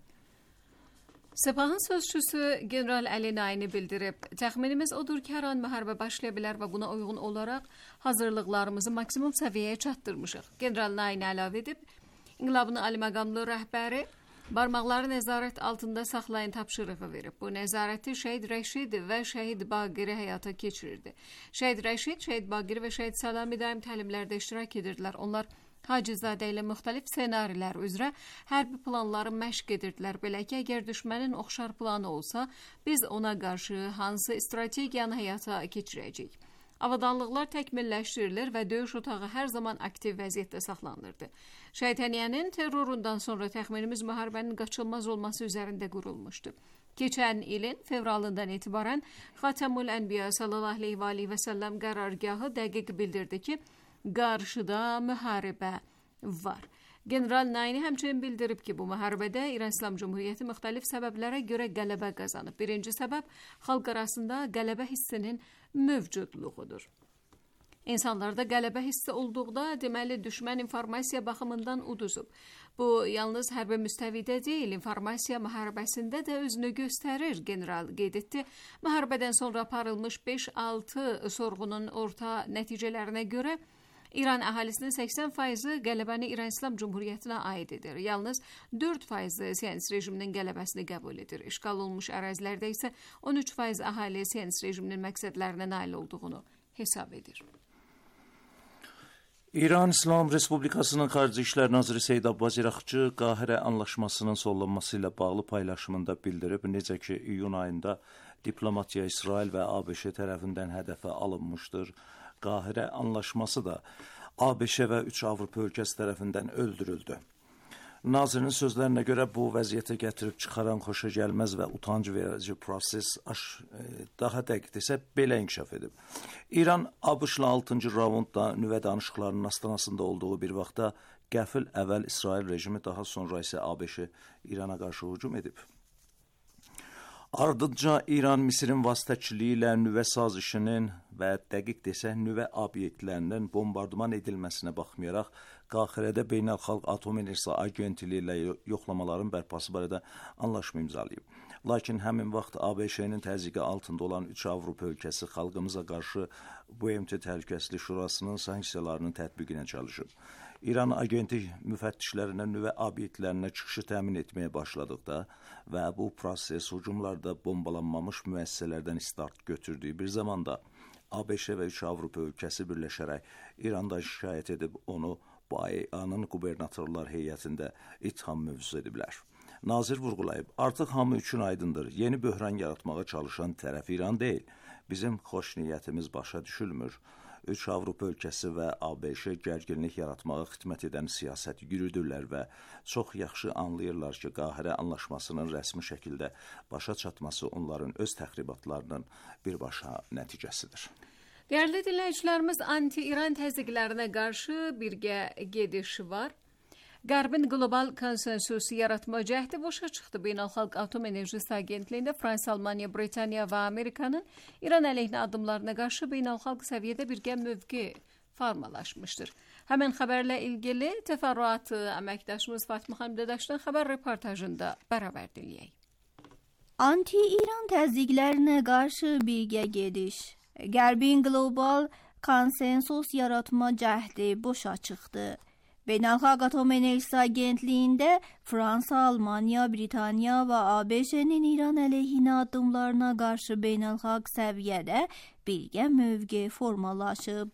Sepahın sözçüsü General Əli Naini bildirib, təxminimiz odur ki, hər an müharibə başlaya bilər və buna uyğun olaraq hazırlıqlarımızı maksimum səviyyəyə çatdırmışıq. General Naini əlavə edib, inqilabın ali məqamlı rəhbəri barmaqları nəzarət altında saxlayın tapşırığı verib. Bu nəzarəti Şəhid Rəşid və Şəhid Baqiri həyata keçirirdi. Şəhid Rəşid, Şəhid Baqiri və Şəhid Səlami daim təlimlərdə iştirak edirdilər. Onlar Hacizadə ilə müxtəlif senarilər üzrə hərbi planları məşq edirdilər. Belə ki, əgər düşmənin oxşar planı olsa, biz ona qarşı hansı strategiyanı həyata keçirəcəyik. Avadanlıqlar təkmilləşdirilir və döyüş otağı hər zaman aktiv vəziyyətdə saxlanılırdı. Şeytaniyənin terrorundan sonra təxminimiz müharibənin qaçılmaz olması üzərində qurulmuşdu. Keçən ilin fevralından etibarən Xatəmül Ənbiya sallallahu əleyhi və səlləm qərargahı dəqiq bildirdi ki, qarşıda müharibə var. General Naini həmçinin bildirib ki, bu müharibədə İran İslam Cumhuriyyəti müxtəlif səbəblərə görə qələbə qazanıb. Birinci səbəb xalq arasında qələbə hissinin mövcudluğudur. İnsanlarda qələbə hissi olduqda, deməli, düşmən informasiya baxımından uduzub. Bu, yalnız hərbi müstəvidə deyil, informasiya müharibəsində də özünü göstərir, general qeyd etdi. Müharibədən sonra aparılmış beş altı sorğunun orta nəticələrinə görə İran əhalisinin səksən faizi qələbəni İran İslam Cumhuriyyətinə aid edir. Yalnız dörd faizi Siyonist rejiminin qələbəsini qəbul edir. İşğal olunmuş ərazilərdə isə on üç faiz əhali Siyonist rejiminin məqsədlərinə nail olduğunu hesab edir. İran İslam Respublikasının Xarici İşlər Naziri Seyid Abbas İraqçı Qahirə anlaşmasının sonlanması ilə bağlı paylaşımında bildirib, necə ki, iyun ayında diplomatiya İsrail və ABŞ tərəfindən hədəfə alınmışdır. Qahirə anlaşması da ABŞ və üç Avropa ölkəsi tərəfindən öldürüldü. Nazirin sözlərinə görə bu vəziyyətə gətirib çıxaran xoşagəlməz və utanc verici proses aş, e, daha dəqiq desə belə inkişaf edib. İran ABŞ-la altıncı raundda nüvə danışıqlarının astanasında olduğu bir vaxtda qəfil əvvəl İsrail rejimi, daha sonra isə ABŞ İrana qarşı hücum edib. Ardınca İran Misirin vasitəçiliyi ilə nüvə sazişinin və dəqiq desə nüvə obyektlərinin bombardıman edilməsinə baxmayaraq Qahirədə Beynəlxalq Atom Enerjisi Agentliyi ilə yoxlamaların bərpası barədə anlaşma imzalayıb. Lakin həmin vaxt ABŞ-nin təzyiqi altında olan üç Avropa ölkəsi xalqımıza qarşı B M T Təhlükəsizlik Şurasının sanksiyalarının tətbiqinə çalışıb. İran agentlik müfəttişlərinə nüvə obyektlərinə çıxışı təmin etməyə başladıqda və bu proses hücumlarda bombalanmamış müəssisələrdən start götürdüyü bir zamanda ABŞ və üç Avropa ölkəsi birləşərək İranda şikayət edib onu B A E A-nın qubernatorlar heyətində itham mövzusu ediblər. Nazir vurğulayıb, artıq hamı üçün aydındır, yeni böhran yaratmağa çalışan tərəf İran deyil. Bizim xoş niyyətimiz başa düşülmür. Üç Avropa ölkəsi və ABŞ gərginlik yaratmağa xidmət edən siyasət yürüdürlər və çox yaxşı anlayırlar ki, Qahirə anlaşmasının rəsmi şəkildə başa çatması onların öz təxribatlarının birbaşa nəticəsidir. Dəyərli dinləyicilərimiz, anti-İran təzyiqlərinə qarşı birgə gedişi var. Qərbin qlobal konsensusu yaratma cəhdi boşa çıxdı. Beynəlxalq Atom Enerjisi Agentliyində Fransa, Almaniya, Britaniya və Amerikanın İran əleyhinə addımlarına qarşı beynəlxalq səviyyədə birgə mövqe formalaşmışdır. Həmin xəbərlə ilgili təfərrüatı əməkdaşımız Fatma xanım Dadaşdan xəbər reportajında bərabər dinləyək. Anti-İran təzyiqlərinə qarşı birgə gediş. Qərbin qlobal konsensus yaratma cəhdi boşa çıxdı. Beynəlxalq Atom Enerjisi Agentliyində Fransa, Almaniya, Britaniya və ABŞ-nin İran əleyhinə addımlarına qarşı beynəlxalq səviyyədə birgə mövqe formalaşıb.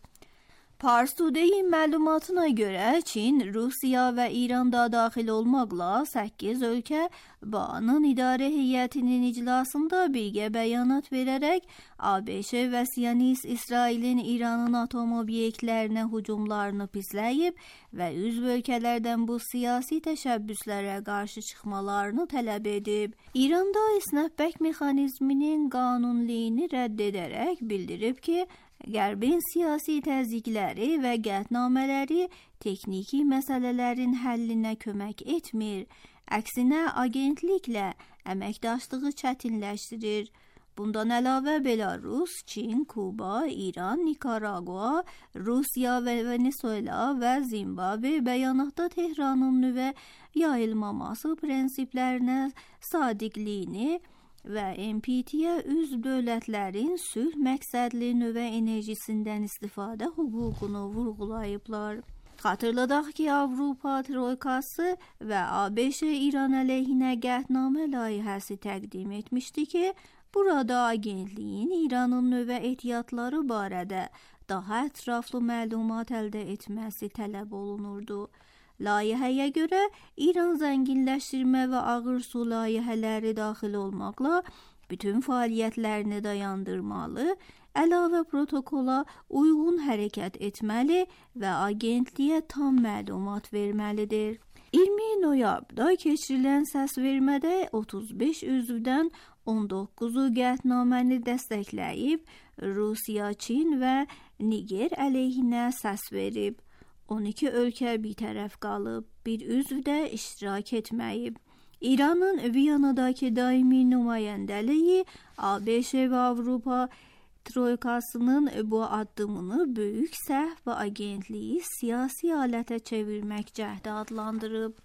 Pars Today-in məlumatına görə Çin, Rusiya və İran da daxil olmaqla səkkiz ölkə B A A-nın idarə heyətinin iclasında birgə bəyanat verərək ABŞ və Siyonist İsrailin İranın atom obyektlərinə hücumlarını pisləyib və üzv ölkələrdən bu siyasi təşəbbüslərə qarşı çıxmalarını tələb edib. İranda esnafbək mexanizminin qanunliyini rədd edərək bildirib ki, Qərbin siyasi təzyiqləri və qətnamələri texniki məsələlərin həllinə kömək etmir. Əksinə agentliklə əməkdaşlığı çətinləşdirir. Bundan əlavə Belarus, Çin, Kuba, İran, Nikaragua, Rusiya və Venezuela və Zimbabwe bəyanatda Tehranın nüvə yayılmaması prinsiplərinə sadiqliyini və N P T-yə üzv dövlətlərin sülh məqsədli nüvə enerjisindən istifadə hüququnu vurğulayıblar. Xatırladaq ki, Avropa Troikası və ABŞ İran əleyhinə qətnamə layihəsi təqdim etmişdi ki, burada agentliyin İranın nüvə ehtiyatları barədə daha ətraflı məlumat əldə etməsi tələb olunurdu. Layihəyə görə İran zənginləşdirmə və ağır su layihələri daxil olmaqla bütün fəaliyyətlərini dayandırmalı, əlavə protokola uyğun hərəkət etməli və agentliyə tam məlumat verməlidir. iyirmi noyabrda keçirilən səsvermədə otuz beş üzvdən on doqquzu qətnaməni dəstəkləyib, Rusiya, Çin və Niger əleyhinə səs verib. on iki ölkə bir tərəf qalıb, bir üzv də iştirak etməyib. İranın Viyanadakı daimi nümayəndəliyi ABŞ və Avropa Troikasının bu addımını böyük səhv və agentliyi siyasi alətə çevirmək cəhdi adlandırıb.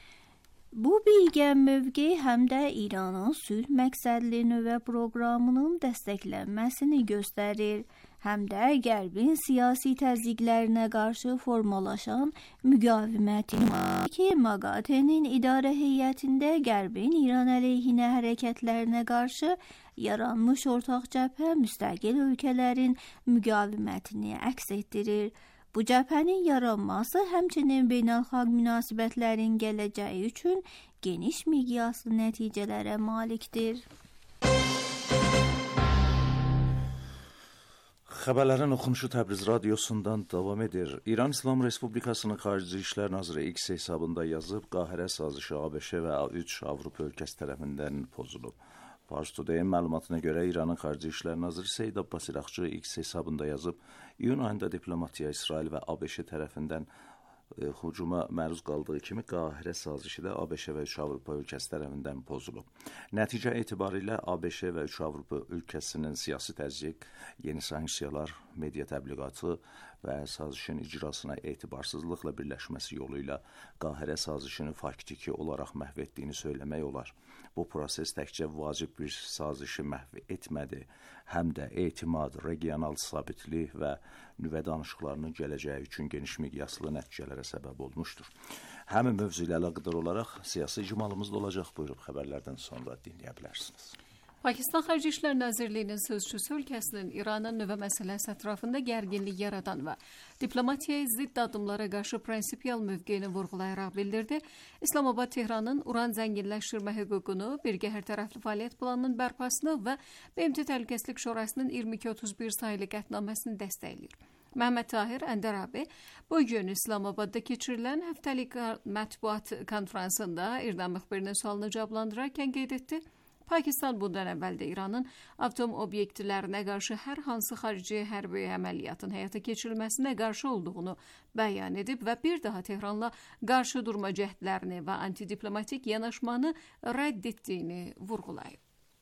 Bu birgə mövqe həm də İranın sülh məqsədli nüvə proqramının dəstəklənməsini göstərir, həm də Qərbin siyasi təzyiqlərinə qarşı formalaşan müqaviməti ki, MAGATE-nin idarə heyətində Qərbin İran əleyhinə hərəkətlərinə qarşı yaranmış ortaq cəbhə müstəqil ölkələrin müqavimətini əks etdirir. Bu cəbhənin yaranması həmçinin beynəlxalq münasibətlərin gələcəyi üçün geniş miqyaslı nəticələrə malikdir. Xəbərlərin oxunuşu Təbriz radiosundan davam edir. İran İslam Respublikasının Xarici İşlər Naziri X hesabında yazıb, Qahirə sazişi ABŞ və üç Avropa ölkəsi tərəfindən pozulub. Fars Today'ın məlumatına görə İranın Xarici İşlər Naziri Seyid Abbas İraqçı X hesabında yazıb, iyun ayında diplomatiya İsrail və ABŞ tərəfindən e, hücuma məruz qaldığı kimi Qahirə sazişi də ABŞ və üç Avropa ölkəsi tərəfindən pozulub. Nəticə etibarilə ABŞ və üç Avropa ölkəsinin siyasi təzyiq, yeni sanksiyalar, media təbliğatı və sazişin icrasına etibarsızlıqla birləşməsi yolu ilə Qahirə sazişini faktiki olaraq məhv etdiyini söyləmək olar. Bu proses təkcə vacib bir sazişi məhv etmədi, həm də etimad, regional sabitlik və nüvə danışıqlarının gələcəyi üçün geniş miqyaslı nəticələrə səbəb olmuşdur. Həmin mövzu ilə əlaqədar olaraq siyasi icmalımız da olacaq. Buyurub xəbərlərdən sonra dinləyə bilərsiniz. Pakistan Xarici İşlər Nazirliyinin sözçüsü ölkəsinin İranın nüvə məsələsi ətrafında gərginlik yaradan və diplomatiyaya zidd addımlara qarşı prinsipial mövqeyini vurğulayaraq bildirdi. İslamabad Tehranın uran zənginləşdirmə hüququnu, birgə hərtərəfli fəaliyyət planının bərpasını və B M T Təhlükəsizlik Şurasının iyirmi iki otuz bir sayılı qətnaməsini dəstəkləyir. Məhəmməd Tahir Əndərabi bu gün İslamabadda keçirilən həftəlik mətbuat konfransında İran müxbirinin sualını cavablandırarkən qeyd etdi. Pakistan bundan əvvəl də İranın atom obyektlərinə qarşı hər hansı xarici hərbi əməliyyatın həyata keçirilməsinə qarşı olduğunu bəyan edib və bir daha Tehranla qarşı durma cəhdlərini və antidiplomatik yanaşmanı rədd etdiyini vurğulayıb.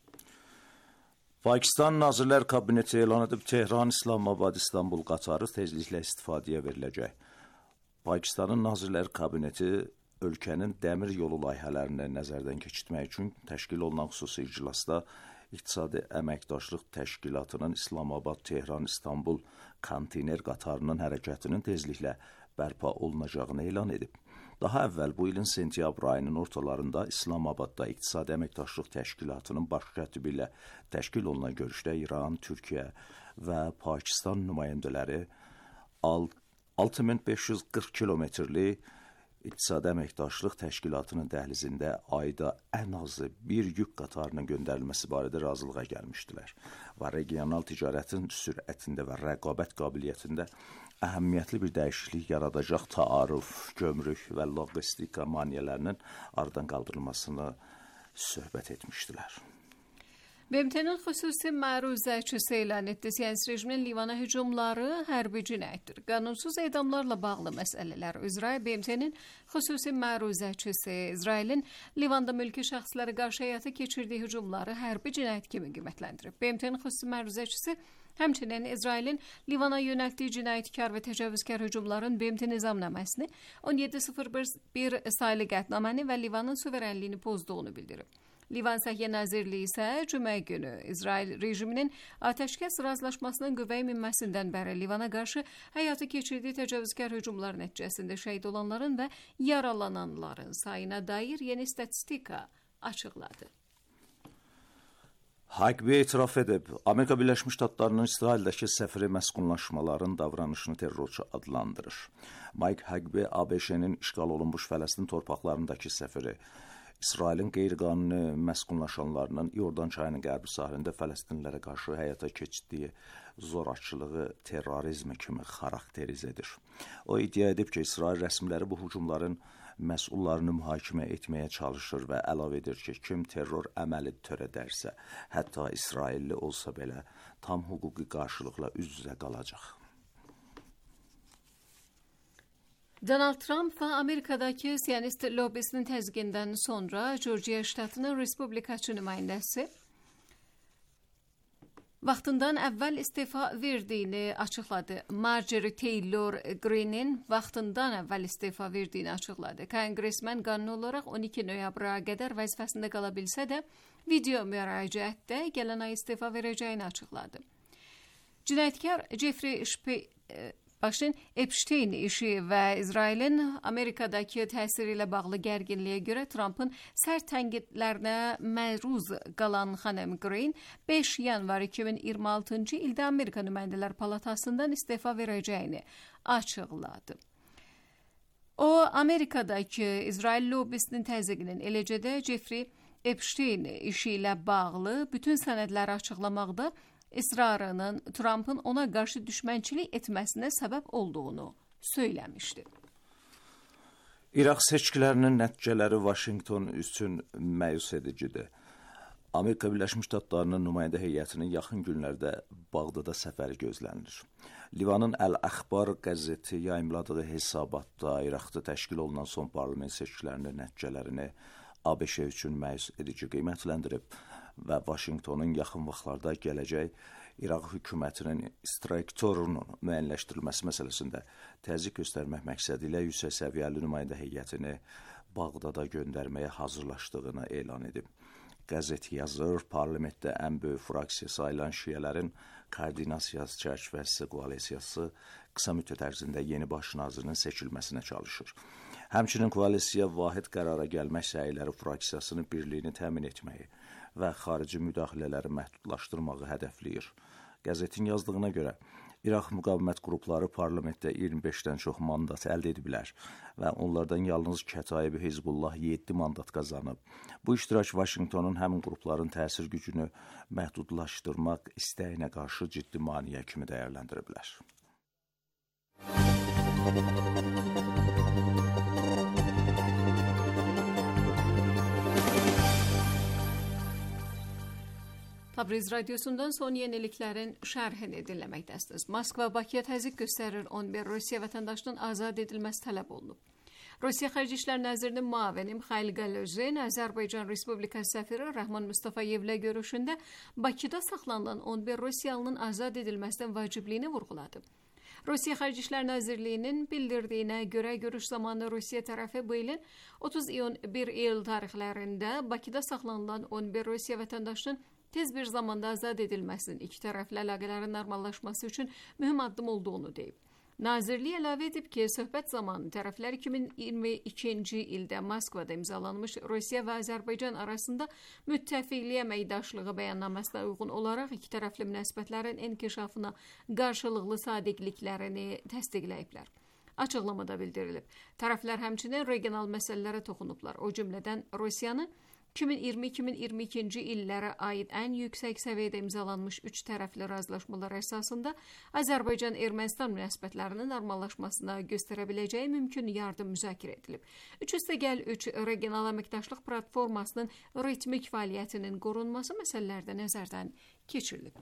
Pakistan Nazirlər Kabineti elan edib, Tehran, İslamabad, İstanbul qatarı tezliklə istifadəyə veriləcək. Pakistanın Nazirlər Kabineti ölkənin dəmir yolu layihələrini nəzərdən keçirmək üçün təşkil olunan xüsusi iclasda İqtisadi Əməkdaşlıq Təşkilatının İslamabad, Tehran, İstanbul konteyner qatarının hərəkətinin tezliklə bərpa olunacağını elan edib. Daha əvvəl bu ilin sentyabr ayının ortalarında İslamabadda İqtisadi Əməkdaşlıq Təşkilatının baş kətibi ilə təşkil olunan görüşdə İran, Türkiyə və Pakistan nümayəndələri altı min beş yüz qırx kilometrlik İqtisadi Əməkdaşlıq Təşkilatının dəhlizində ayda ən azı bir yük qatarının göndərilməsi barədə razılığa gəlmişdilər və regional ticarətin sürətində və rəqabət qabiliyyətində əhəmiyyətli bir dəyişiklik yaradacaq taarruf, gömrük və logistika maneələrinin aradan qaldırılmasını söhbət etmişdilər. B M T'nin xüsusi məruzəçisi elan etdi. Siyasi rejimin Livana hücumları hərbi cinayətdir. Qanunsuz edamlarla bağlı məsələlər üzrə B M T'nin xüsusi məruzəçisi İsrailin Livanda mülki şəxslərə qarşı həyata keçirdiyi hücumları hərbi cinayət kimi qiymətləndirib. B M T'nin xüsusi məruzəçisi həmçinin İsrailin Livana yönəltdiyi cinayətkar və təcavüzkar hücumların B M T nizamnaməsini on yeddi sıfır bir sayılı qətnaməni və Livanın suverenliyini pozduğunu bildirib. Livan Səhiyyə Nazirliyi isə cümə günü İsrail rejiminin atəşkəs razılaşmasının qüvvəyə minməsindən bəri Livana qarşı həyata keçirdiyi təcavüzkar hücumlar nəticəsində şəhid olanların və yaralananların sayına dair yeni statistika açıqladı. Haqbi etiraf edib, Amerika Birləşmiş Ştatlarının İsraildəki səfiri məskunlaşmaların davranışını terrorçu adlandırır. Mike Haqbi A B Ş-nin işğal olunmuş Fələstin torpaqlarındakı səfiri, İsrailin qeyri-qanuni məskunlaşanlarının Yordan çayının qərbi sahilində Fələstinlilərə qarşı həyata keçirdiyi zorakılığı terrorizmi kimi xarakterizə edir. O iddia edib ki, İsrail rəsmiləri bu hücumların məsullarını mühakimə etməyə çalışır və əlavə edir ki, kim terror əməli törədərsə, hətta İsrailli olsa belə tam hüquqi qarşılıqla üz-üzə qalacaq. Donald Trump və Amerikadakı Siyonist lobbisinin təzyiqindən sonra Georgia ştatının Respublikaçı nümayəndəsi vaxtından əvvəl istefa verdiyini açıqladı. Marjorie Taylor Greene'in vaxtından əvvəl istefa verdiyini açıqladı. Konqresmen qanuni olaraq on iki noyabra qədər vəzifəsində qala bilsə də, video müraciətdə gələn ay istefa verəcəyini açıqladı. Cinayətkar Jeffrey Shpe Başın Epstein işi və İsrailin Amerikadakı təsiri ilə bağlı gərginliyə görə Trumpın sərt tənqidlərinə məruz qalan xanım Green beş yanvar iki min iyirmi altıncı ildə Amerika Nümayəndələr Palatasından istefa verəcəyini açıqladı. O, Amerikadakı İsrail lobbisinin təzyiqinin, eləcə də Jeffrey Epstein işi ilə bağlı bütün sənədləri açıqlamaqda israrının Trump'ın ona qarşı düşmənçilik etməsinə səbəb olduğunu söyləmişdi. İraq seçkilərinin nəticələri Vaşinqton üçün məyus edicidir. Amerika Birləşmiş Ştatlarının nümayəndə heyətinin yaxın günlərdə Bağdada səfəri gözlənilir. Livanın Əl-Əxbar qəzeti yayımladığı hesabatda İraqda təşkil olunan son parlament seçkilərinin nəticələrini ABŞ üçün məyus edici qiymətləndirib və Vaşinqtonun yaxın vaxtlarda gələcək İraq hökumətinin istiqtorunun müəyyənləşdirilməsi məsələsində təzyiq göstərmək məqsədi ilə yüksək səviyyəli nümayəndə heyətini Bağdada göndərməyə hazırlaşdığını elan edib. Qəzet yazır, parlamentdə ən böyük fraksiya sayılan şiyələrin koordinasiyası çərçivəsi koalisiyası qısa müddət ərzində yeni baş nazirin seçilməsinə çalışır. Həmçinin koalisiya vahid qərara gəlmək səyləri fraksiyasının birliyini təmin etməyi və xarici müdaxilələri məhdudlaşdırmağı hədəfləyir. Qəzetin yazdığına görə, İraq müqavimət qrupları parlamentdə iyirmi beşdən çox mandat əldə ediblər və onlardan yalnız Kətaibi Hizbullah yeddi mandat qazanıb. Bu iştirak Vaşinqtonun həmin qrupların təsir gücünü məhdudlaşdırmaq istəyinə qarşı ciddi maneə kimi dəyərləndiriblər. Tabriz Radyosu'ndan son yeniliklərin şərhini dinləməkdəsiniz. Moskva Bakıya təzyiq göstərir, on bir Rusiya vətəndaşının azad edilməsi tələb olunub. Rusiya Xarici İşlər Nazirinin müavini Mixail Galuzin Azərbaycan Respublikası səfiri Rəhman Mustafayevlə görüşündə Bakıda saxlanılan on bir Rusiyalının azad edilməsinin vacibliyini vurğuladı. Rusiya Xarici İşlər Nazirliyinin bildirdiyinə görə görüş zamanı Rusiya tərəfi bu ilin otuz iyun bir iyul tarixlərində Bakıda saxlanılan on bir Rusiya vətəndaşının tez bir zamanda azad edilməsinin iki tərəfli əlaqələrin normallaşması üçün mühüm addım olduğunu deyib. Nazirlik əlavə edib ki, söhbət zamanı tərəflər iki min iyirmi ikinci ildə Moskvada imzalanmış Rusiya və Azərbaycan arasında müttəfiqlik əməkdaşlığı bəyannaməsinə uyğun olaraq iki tərəfli münasibətlərin inkişafına qarşılıqlı sadiqliklərini təsdiqləyiblər. Açıqlamada bildirilib. Tərəflər həmçinin regional məsələlərə toxunublar. O cümlədən Rusiyanı iki min iyirmi iki min iyirmi ikinci illərə aid ən yüksək səviyyədə imzalanmış üç tərəfli razılaşmalar əsasında Azərbaycan-Ermənistan münasibətlərinin normallaşmasına göstərə biləcəyi mümkün yardım müzakirə edilib. üç üstəgəl üç regional əməkdaşlıq platformasının ritmik fəaliyyətinin qorunması məsələləri də nəzərdən keçirilib.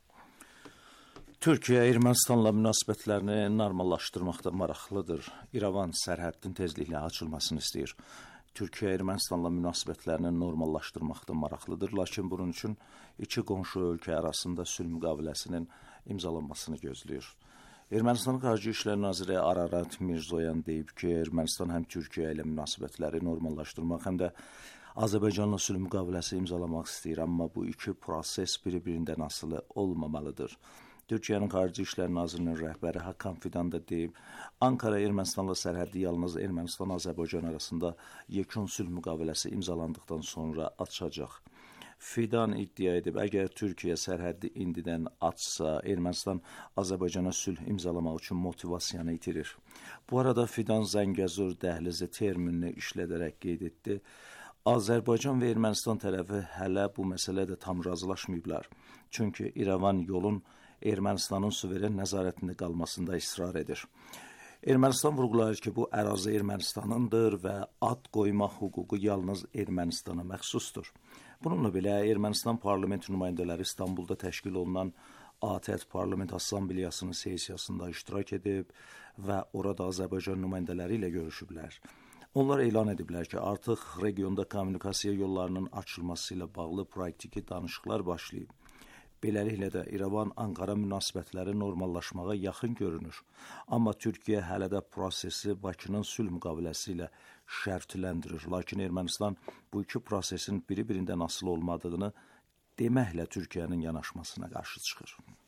Türkiyə Ermənistanla münasibətlərini normallaşdırmaqda maraqlıdır. İrəvan sərhədin tezliklə açılmasını istəyir. Türkiyə Ermənistanla münasibətlərini normallaşdırmaqda maraqlıdır, lakin bunun üçün iki qonşu ölkə arasında sülh müqaviləsinin imzalanmasını gözləyir. Ermənistanın Xarici İşlər Naziri Ararat Mirzoyan deyib ki, Ermənistan həm Türkiyə ilə münasibətləri normallaşdırmaq, həm də Azərbaycanla sülh müqaviləsi imzalamaq istəyir, amma bu iki proses bir-birindən asılı olmamalıdır. Türkiyənin Xarici İşlər Nazirinin rəhbəri Hakan Fidan da deyib, Ankara Ermənistanla sərhəddi yalnız Ermənistan-Azərbaycan arasında yekun sülh müqaviləsi imzalandıqdan sonra açacaq. Fidan iddia edib, əgər Türkiyə sərhəddi indidən açsa, Ermənistan Azərbaycana sülh imzalamaq üçün motivasiyanı itirir. Bu arada Fidan Zəngəzur dəhlizi terminini işlədərək qeyd etdi. Azərbaycan və Ermənistan tərəfi hələ bu məsələdə tam razılaşmayıblar. Çünki İrəvan yolun Ermənistanın suveren nəzarətində qalmasında israr edir. Ermənistan vurğulayır ki, bu ərazi Ermənistanındır və ad qoyma hüququ yalnız Ermənistana məxsusdur. Bununla belə Ermənistan parlament nümayəndələri İstanbulda təşkil olunan A T E T Parlament Assambleyasının sessiyasında iştirak edib və orada Azərbaycan nümayəndələri ilə görüşüblər. Onlar elan ediblər ki, artıq regionda kommunikasiya yollarının açılması ilə bağlı praktiki danışıqlar başlayıb. Beləliklə də İrəvan-Ankara münasibətləri normallaşmağa yaxın görünür. Amma Türkiyə hələ də prosesi Bakının sülh müqaviləsi ilə şərtləndirir. Lakin Ermənistan bu iki prosesin biri-birindən asılı olmadığını deməklə Türkiyənin yanaşmasına qarşı çıxır.